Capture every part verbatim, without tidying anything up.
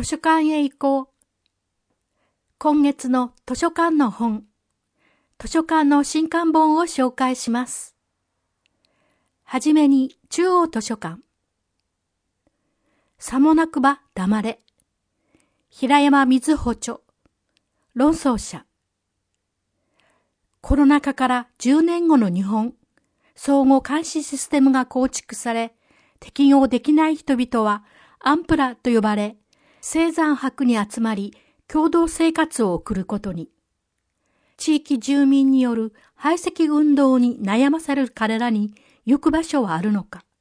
図書館へ行こう。今月の図書館の本、図書館の新刊本を紹介します。はじめに中央図書館。さもなくば黙れ。平山瑞穂著。論争者。コロナ禍からじゅうねんごの日本、相互監視システムが構築され、適用できない人々はアンプラと呼ばれ、青山泊に集まり、共同生活を送ることに。地域住民による排斥運動に悩まされる彼らに行く場所はあるのか。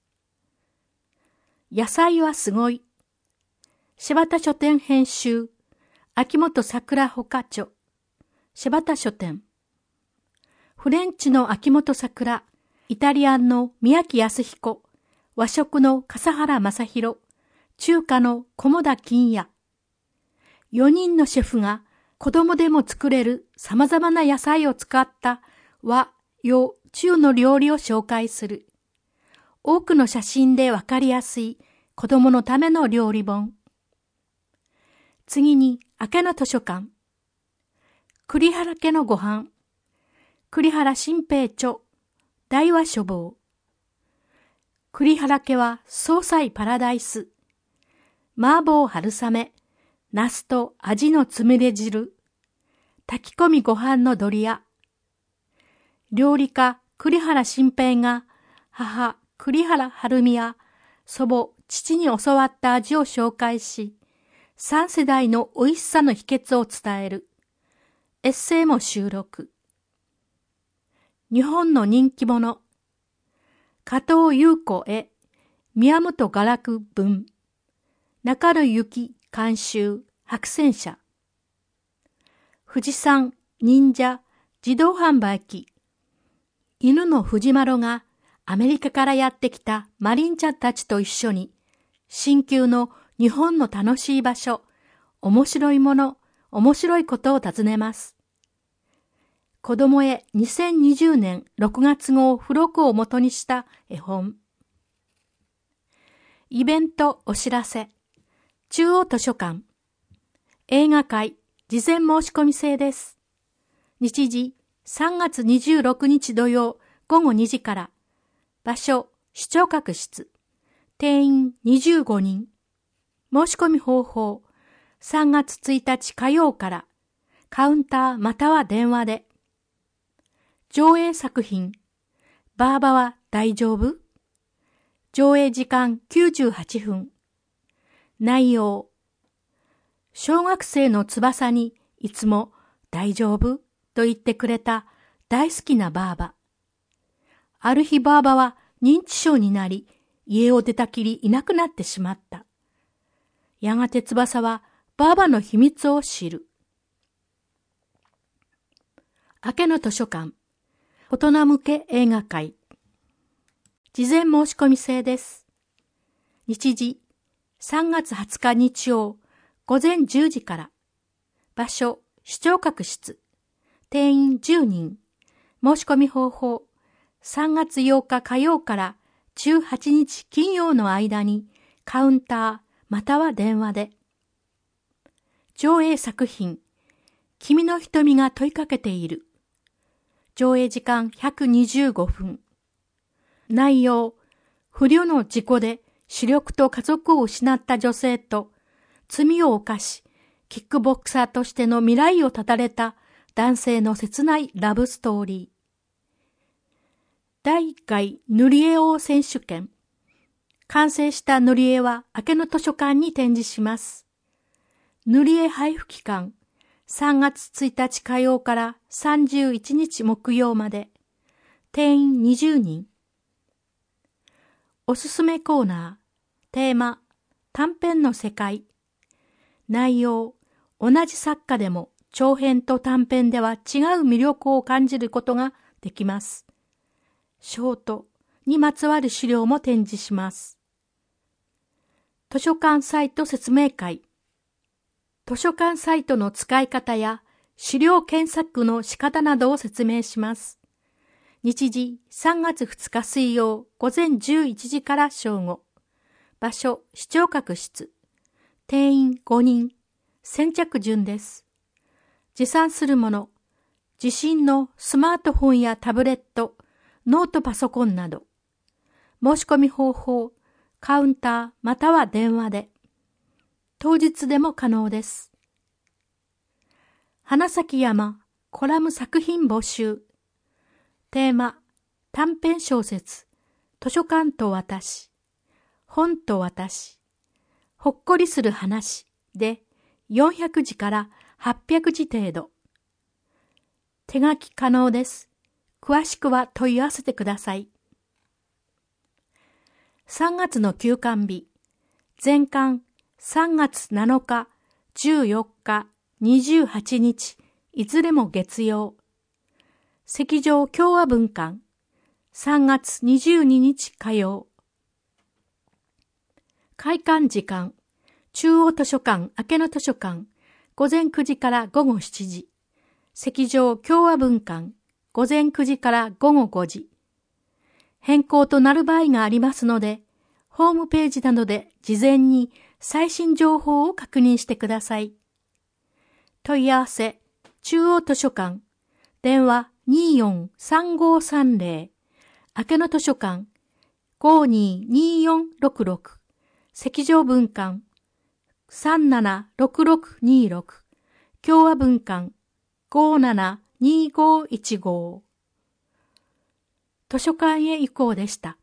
野菜はすごい。柴田書店編集、秋元桜ほか著、柴田書店。フレンチの秋元桜、イタリアンの宮城康彦、和食の笠原正宏、中華の菰田金也。よにんのシェフが子供でも作れる様々な野菜を使った和、洋、中の料理を紹介する。多くの写真でわかりやすい子供のための料理本。次に、明けの図書館。栗原家のご飯。栗原新平著、大和書房。栗原家は総菜パラダイス。麻婆春雨、ナスと味のつみれ汁。炊き込みご飯のドリア。料理家栗原新平が母栗原はるみや祖母父に教わった味を紹介し、三世代の美味しさの秘訣を伝える。エッセイも収録。日本の人気者。加藤優子絵、宮本画楽文。中野由紀監修、白泉社。富士山、忍者、自動販売機。犬の藤丸がアメリカからやってきたマリンちゃんたちと一緒に、新旧の日本の楽しい場所、面白いもの、面白いことを尋ねます。子供へにせんにじゅうねんろくがつ号付録を元にした絵本。イベントお知らせ。中央図書館。映画会、事前申し込み制です。日時、さんがつにじゅうろくにち土曜ごごにじから。場所、視聴覚室。定員にじゅうごにん。申し込み方法、さんがつついたち火曜から。カウンターまたは電話で。上映作品、バーバは大丈夫？上映時間きゅうじゅうはっぷん。内容、小学生の翼にいつも大丈夫と言ってくれた大好きなバーバ。ある日バーバは認知症になり、家を出たきりいなくなってしまった。やがて翼はバーバの秘密を知る。明けの図書館。大人向け映画会。事前申し込み制です。日時、さんがつはつか日曜、午前じゅうじから。場所、視聴覚室。定員じゅうにん。申し込み方法、さんがつようか火曜からじゅうはちにち金曜の間に、カウンターまたは電話で。上映作品、君の瞳が問いかけている。上映時間ひゃくにじゅうごふん。内容、不慮の事故で視力と家族を失った女性と、罪を犯し、キックボクサーとしての未来を絶たれた男性の切ないラブストーリー。だいいっかい塗り絵王選手権。完成した塗り絵は明けの図書館に展示します。塗り絵配布期間、さんがつついたち火曜からさんじゅういちにち木曜まで。定員にじゅうにん。おすすめコーナー。テーマ、短編の世界。内容、同じ作家でも長編と短編では違う魅力を感じることができます。ショートにまつわる資料も展示します。図書館サイト説明会。図書館サイトの使い方や資料検索の仕方などを説明します。日時さんがつふつか水曜午前じゅういちじから正午。場所視聴覚室。 定員ごにん、先着順です。持参するもの、自身のスマートフォンやタブレット、ノートパソコンなど。申し込み方法、カウンターまたは電話で。当日でも可能です。花咲山コラム作品募集。テーマ、短編小説、図書館と私、本と私、ほっこりする話でよんひゃくじからはっぴゃくじ程度。手書き可能です。詳しくは問い合わせてください。さんがつの休刊日、前巻さんがつなのか、じゅうよっか、にじゅうはちにち、いずれも月曜。赤条共和文館、さんがつにじゅうににち火曜。開館時間、中央図書館明野図書館、午前くじから午後しちじ。赤条共和文館、午前くじから午後ごじ。変更となる場合がありますので、ホームページなどで事前に最新情報を確認してください。問い合わせ、中央図書館、電話 にーよんさんごさんぜろ、明野図書館、ごーにーにーよんろくろく、赤条文館、さんななろくろくにーろく、共和文館、ごーななにーごーいちご。図書館へ行こうでした。